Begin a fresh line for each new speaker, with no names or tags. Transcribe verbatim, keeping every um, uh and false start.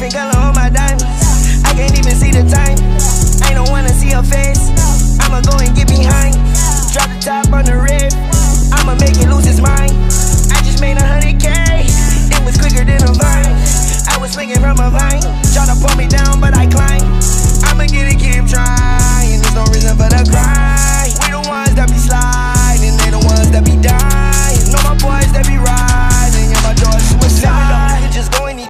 different color on my diamonds. I can't even see the time. I don't wanna see her face. I'ma go and get